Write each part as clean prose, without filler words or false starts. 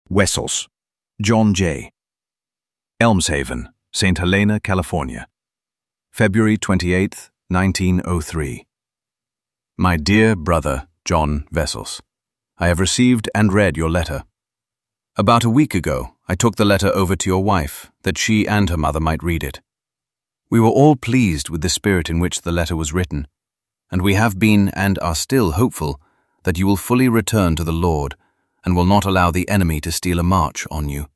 Wessels, John J. Elmshaven, St. Helena, California. February 28, 1903. My dear brother, John Wessels, I have received and read your letter. About a week ago, I took the letter over to your wife, that she and her mother might read it. We were all pleased with the spirit in which the letter was written, and we have been and are still hopeful that you will fully return to the Lord and will not allow the enemy to steal a march on you.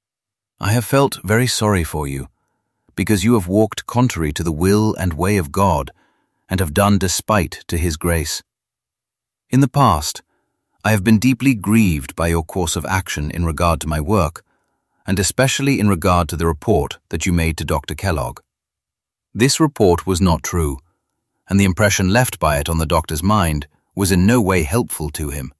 I have felt very sorry for you, because you have walked contrary to the will and way of God and have done despite to His grace. In the past, I have been deeply grieved by your course of action in regard to my work, and especially in regard to the report that you made to Dr. Kellogg. This report was not true, and the impression left by it on the doctor's mind was in no way helpful to him.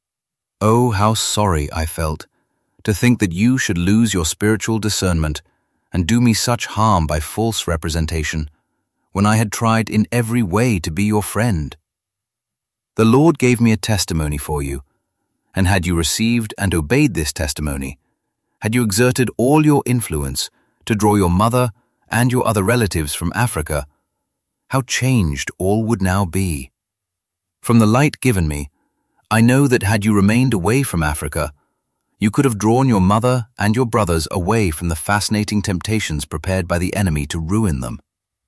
Oh, how sorry I felt to think that you should lose your spiritual discernment and do me such harm by false representation, when I had tried in every way to be your friend. The Lord gave me a testimony for you, and had you received and obeyed this testimony, had you exerted all your influence to draw your mother and your other relatives from Africa, how changed all would now be. From the light given me, I know that had you remained away from Africa, you could have drawn your mother and your brothers away from the fascinating temptations prepared by the enemy to ruin them.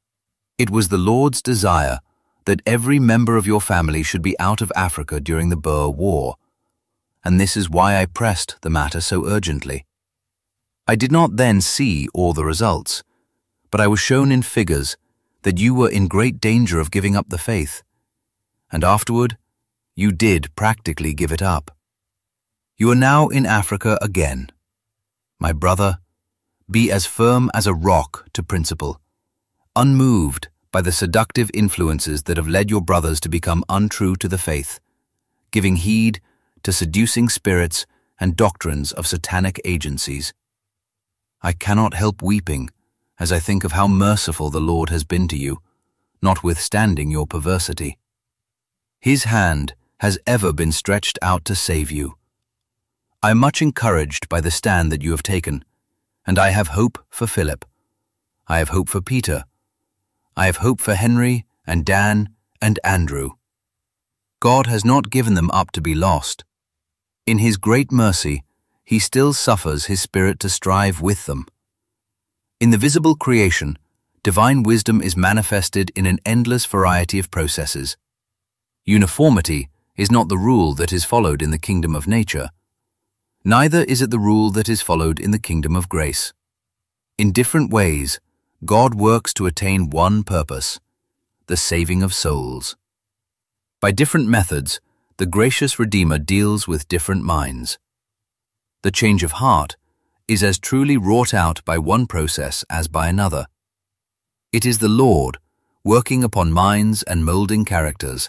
It was the Lord's desire that every member of your family should be out of Africa during the Boer War, and this is why I pressed the matter so urgently. I did not then see all the results, but I was shown in figures that you were in great danger of giving up the faith, and afterward you did practically give it up. You are now in Africa again. My brother, be as firm as a rock to principle, unmoved by the seductive influences that have led your brothers to become untrue to the faith, giving heed to seducing spirits and doctrines of satanic agencies. I cannot help weeping as I think of how merciful the Lord has been to you, notwithstanding your perversity. His hand has ever been stretched out to save you. I am much encouraged by the stand that you have taken, and I have hope for Philip. I have hope for Peter. I have hope for Henry and Dan and Andrew. God has not given them up to be lost. In His great mercy, He still suffers His Spirit to strive with them. In the visible creation, divine wisdom is manifested in an endless variety of processes. Uniformity is not the rule that is followed in the kingdom of nature. Neither is it the rule that is followed in the kingdom of grace. In different ways, God works to attain one purpose, the saving of souls. By different methods, the gracious Redeemer deals with different minds. The change of heart is as truly wrought out by one process as by another. It is the Lord working upon minds and molding characters.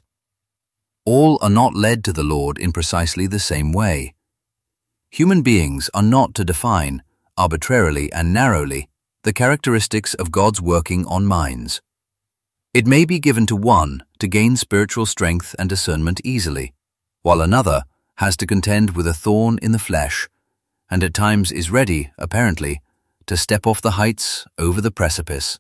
All are not led to the Lord in precisely the same way. Human beings are not to define, arbitrarily and narrowly, the characteristics of God's working on minds. It may be given to one to gain spiritual strength and discernment easily, while another has to contend with a thorn in the flesh, and at times is ready, apparently, to step off the heights over the precipice.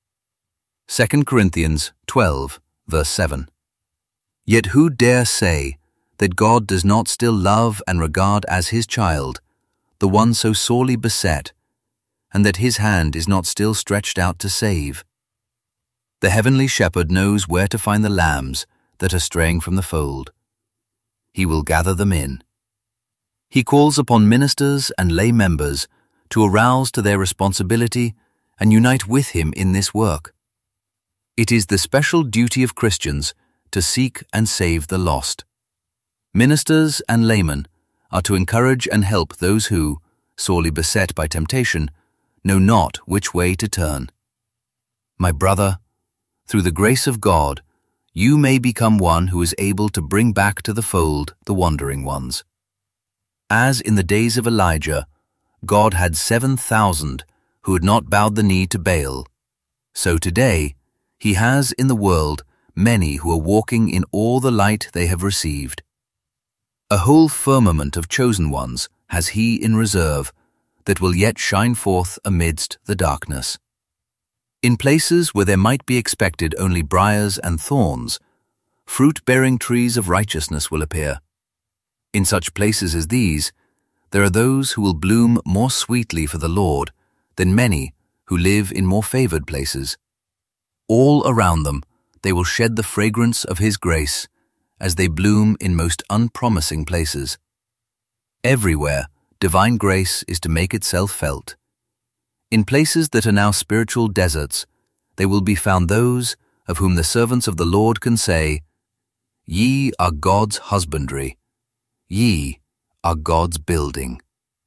2 Corinthians 12, verse 7. Yet who dare say that God does not still love and regard as His child the one so sorely beset, and that His hand is not still stretched out to save? The heavenly shepherd knows where to find the lambs that are straying from the fold. He will gather them in. He calls upon ministers and lay members to arouse to their responsibility and unite with Him in this work. It is the special duty of Christians to seek and save the lost. Ministers and laymen are to encourage and help those who, sorely beset by temptation, know not which way to turn. My brother, through the grace of God, you may become one who is able to bring back to the fold the wandering ones. As in the days of Elijah, God had 7,000 who had not bowed the knee to Baal, so today He has in the world many who are walking in all the light they have received. A whole firmament of chosen ones has he in reserve that will yet shine forth amidst the darkness. In places where there might be expected only briars and thorns, fruit-bearing trees of righteousness will appear. In such places as these, there are those who will bloom more sweetly for the Lord than many who live in more favored places. All around them they will shed the fragrance of His grace as they bloom in most unpromising places. Everywhere, divine grace is to make itself felt. In places that are now spiritual deserts, there will be found those of whom the servants of the Lord can say, "Ye are God's husbandry, ye are God's building."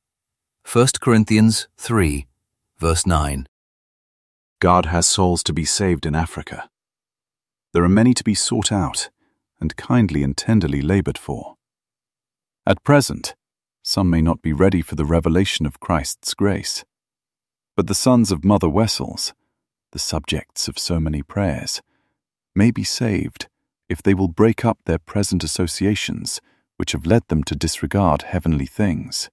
1 Corinthians 3, verse 9. God has souls to be saved in Africa. There are many to be sought out and kindly and tenderly labored for. At present, some may not be ready for the revelation of Christ's grace, but the sons of Mother Wessels, the subjects of so many prayers, may be saved if they will break up their present associations which have led them to disregard heavenly things.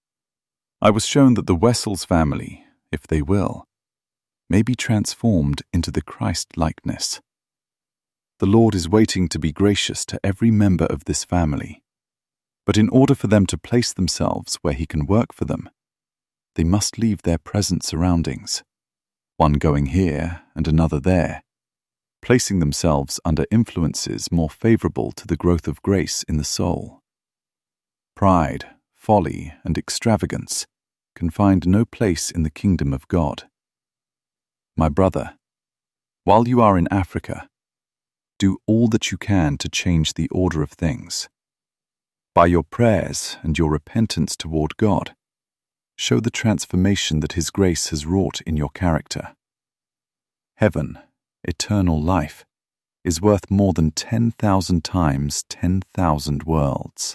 I was shown that the Wessels family, if they will, may be transformed into the Christ-likeness. The Lord is waiting to be gracious to every member of this family, but in order for them to place themselves where He can work for them, they must leave their present surroundings, one going here and another there, placing themselves under influences more favorable to the growth of grace in the soul. Pride, folly, and extravagance can find no place in the kingdom of God. My brother, while you are in Africa, do all that you can to change the order of things. By your prayers and your repentance toward God, show the transformation that His grace has wrought in your character. Heaven, eternal life, is worth more than 10,000 times 10,000 worlds.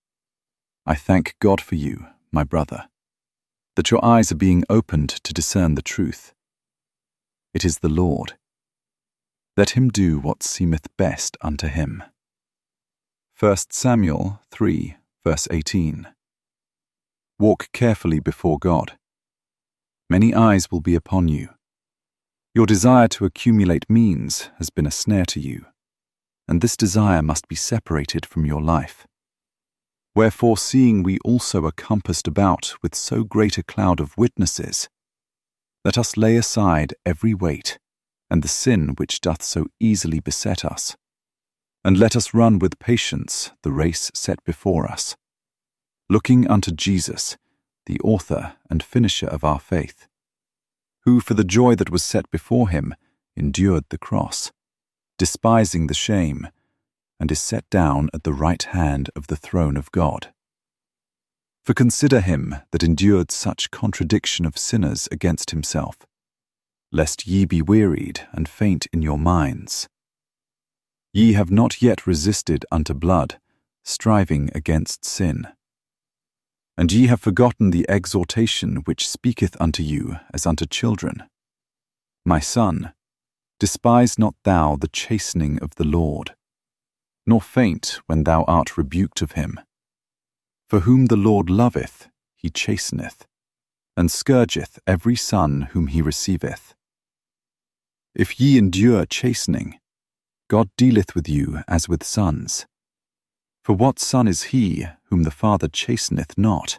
I thank God for you, my brother, that your eyes are being opened to discern the truth. It is the Lord. Let Him do what seemeth best unto Him. 1 Samuel 3, verse 18. Walk carefully before God. Many eyes will be upon you. Your desire to accumulate means has been a snare to you, and this desire must be separated from your life. Wherefore, seeing we also are compassed about with so great a cloud of witnesses, let us lay aside every weight, and the sin which doth so easily beset us, and let us run with patience the race set before us, looking unto Jesus, the author and finisher of our faith, who for the joy that was set before Him endured the cross, despising the shame, and is set down at the right hand of the throne of God. For consider Him that endured such contradiction of sinners against Himself, lest ye be wearied and faint in your minds. Ye have not yet resisted unto blood, striving against sin. And ye have forgotten the exhortation which speaketh unto you as unto children. My son, despise not thou the chastening of the Lord, nor faint when thou art rebuked of Him. For whom the Lord loveth, He chasteneth, and scourgeth every son whom He receiveth. If ye endure chastening, God dealeth with you as with sons. For what son is he whom the Father chasteneth not?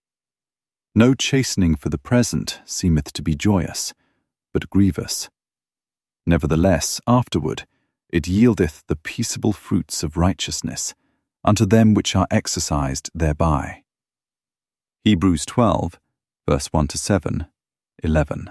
No chastening for the present seemeth to be joyous, but grievous. Nevertheless, afterward, it yieldeth the peaceable fruits of righteousness unto them which are exercised thereby. Hebrews 12, verse 1-7, 11.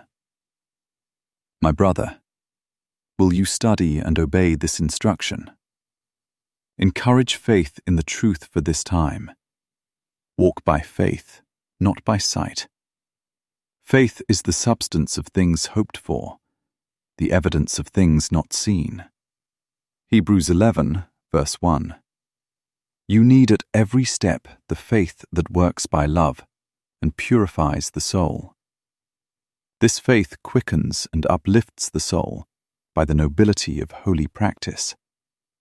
My brother, will you study and obey this instruction? Encourage faith in the truth for this time. Walk by faith, not by sight. Faith is the substance of things hoped for, the evidence of things not seen. Hebrews 11, verse 1. You need at every step the faith that works by love and purifies the soul. This faith quickens and uplifts the soul by the nobility of holy practice.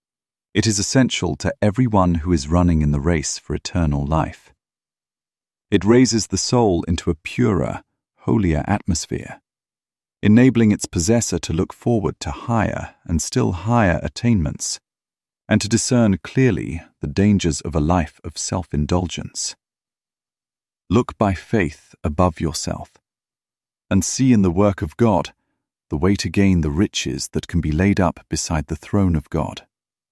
It is essential to everyone who is running in the race for eternal life. It raises the soul into a purer, holier atmosphere, enabling its possessor to look forward to higher and still higher attainments, and to discern clearly the dangers of a life of self-indulgence. Look by faith above yourself, and see in the work of God the way to gain the riches that can be laid up beside the throne of God.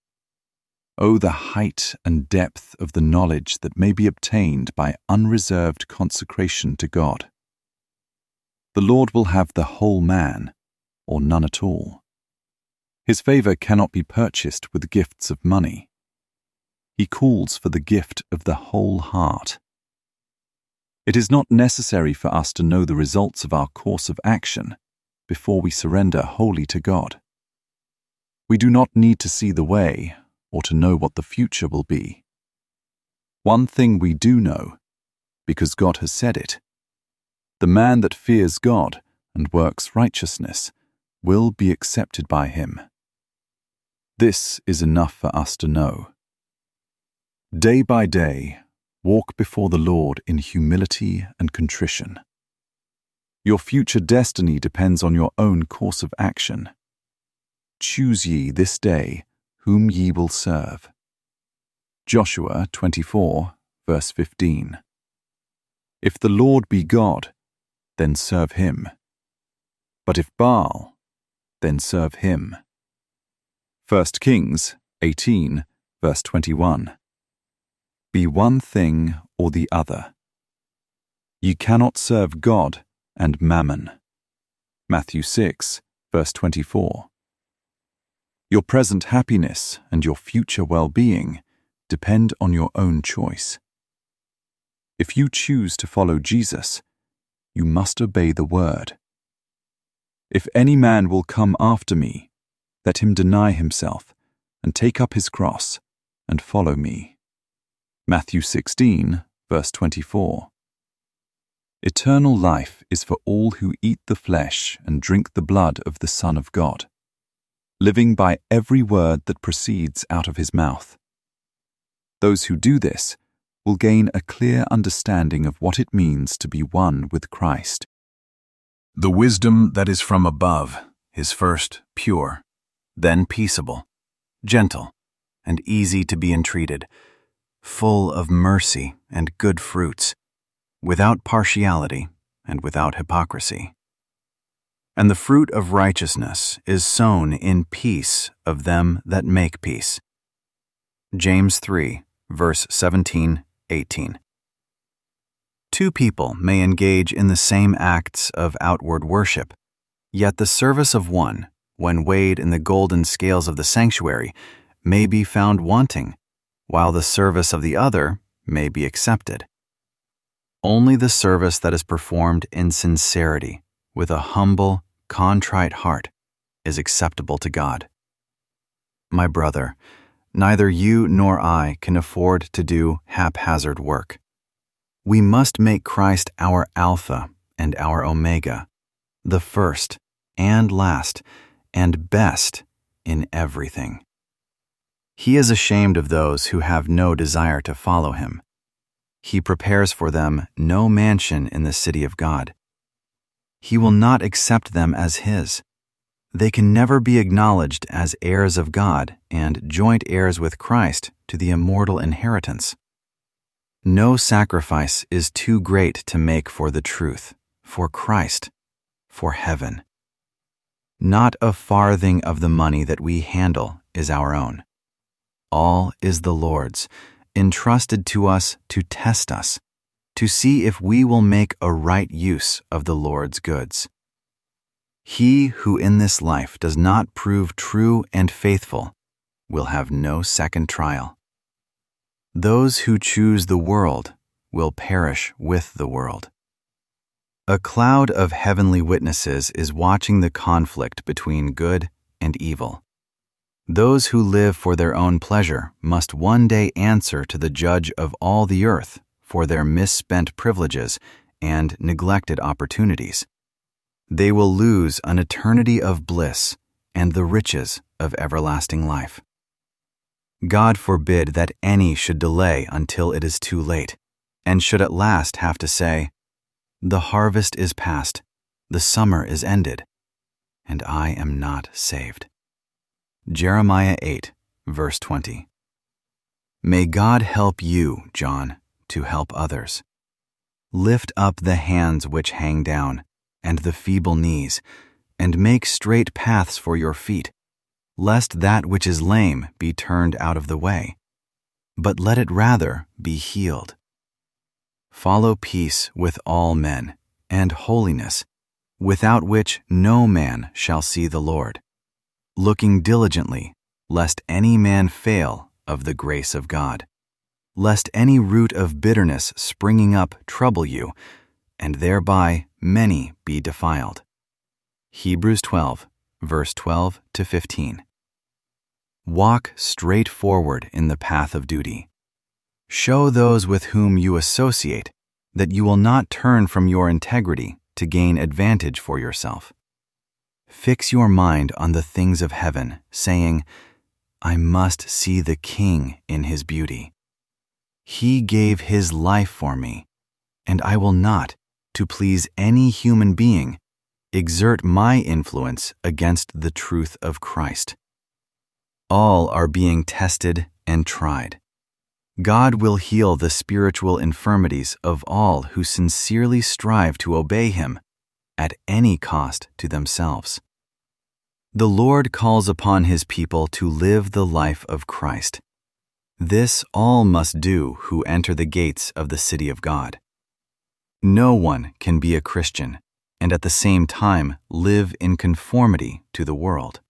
Oh, the height and depth of the knowledge that may be obtained by unreserved consecration to God. The Lord will have the whole man, or none at all. His favor cannot be purchased with gifts of money. He calls for the gift of the whole heart. It is not necessary for us to know the results of our course of action before we surrender wholly to God. We do not need to see the way or to know what the future will be. One thing we do know, because God has said it: the man that fears God and works righteousness will be accepted by him. This is enough for us to know. Day by day, walk before the Lord in humility and contrition. Your future destiny depends on your own course of action. Choose ye this day whom ye will serve. Joshua 24, verse 15. If the Lord be God, then serve him. But if Baal, then serve him. 1 Kings 18, verse 21. Be one thing or the other. Ye cannot serve God and mammon. Matthew 6, verse 24. Your present happiness and your future well-being depend on your own choice. If you choose to follow Jesus, you must obey the word. If any man will come after me, let him deny himself and take up his cross and follow me. Matthew 16, verse 24. Eternal life is for all who eat the flesh and drink the blood of the Son of God, living by every word that proceeds out of his mouth. Those who do this will gain a clear understanding of what it means to be one with Christ. The wisdom that is from above is first pure, then peaceable, gentle, and easy to be entreated, full of mercy and good fruits, without partiality and without hypocrisy. And the fruit of righteousness is sown in peace of them that make peace. James 3, verse 17-18. Two people may engage in the same acts of outward worship, yet the service of one, when weighed in the golden scales of the sanctuary, may be found wanting, while the service of the other may be accepted. Only the service that is performed in sincerity, with a humble, contrite heart, is acceptable to God. My brother, neither you nor I can afford to do haphazard work. We must make Christ our Alpha and our Omega, the first and last and best in everything. He is ashamed of those who have no desire to follow him. He prepares for them no mansion in the city of God. He will not accept them as his. They can never be acknowledged as heirs of God and joint heirs with Christ to the immortal inheritance. No sacrifice is too great to make for the truth, for Christ, for heaven. Not a farthing of the money that we handle is our own. All is the Lord's, entrusted to us to test us, to see if we will make a right use of the Lord's goods. He who in this life does not prove true and faithful will have no second trial. Those who choose the world will perish with the world. A cloud of heavenly witnesses is watching the conflict between good and evil. Those who live for their own pleasure must one day answer to the Judge of all the earth for their misspent privileges and neglected opportunities. They will lose an eternity of bliss and the riches of everlasting life. God forbid that any should delay until it is too late, and should at last have to say, "The harvest is past, the summer is ended, and I am not saved." Jeremiah 8, verse 20. May God help you, John, to help others. Lift up the hands which hang down, and the feeble knees, and make straight paths for your feet, lest that which is lame be turned out of the way, but let it rather be healed. Follow peace with all men, and holiness, without which no man shall see the Lord, looking diligently, lest any man fail of the grace of God, lest any root of bitterness springing up trouble you, and thereby many be defiled. Hebrews 12, verse 12 to 15. Walk straight forward in the path of duty. Show those with whom you associate that you will not turn from your integrity to gain advantage for yourself. Fix your mind on the things of heaven, saying, "I must see the King in his beauty. He gave his life for me, and I will not, to please any human being, exert my influence against the truth of Christ." All are being tested and tried. God will heal the spiritual infirmities of all who sincerely strive to obey Him at any cost to themselves. The Lord calls upon His people to live the life of Christ. This all must do who enter the gates of the city of God. No one can be a Christian and at the same time live in conformity to the world.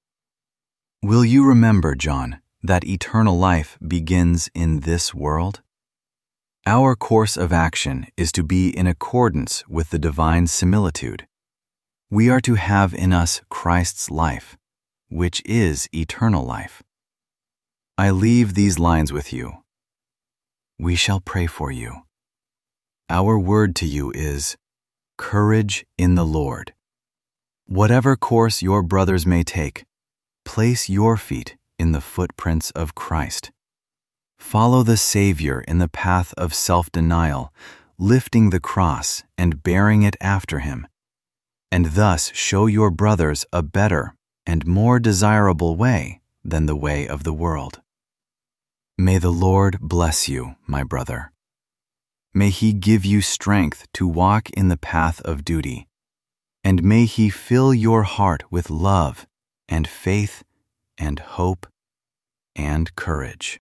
Will you remember, John, that eternal life begins in this world? Our course of action is to be in accordance with the divine similitude. We are to have in us Christ's life, which is eternal life. I leave these lines with you. We shall pray for you. Our word to you is, courage in the Lord. Whatever course your brothers may take, place your feet in the footprints of Christ. Follow the Savior in the path of self-denial, lifting the cross and bearing it after Him, and thus show your brothers a better and more desirable way than the way of the world. May the Lord bless you, my brother. May He give you strength to walk in the path of duty, and may He fill your heart with love and faith and hope and courage.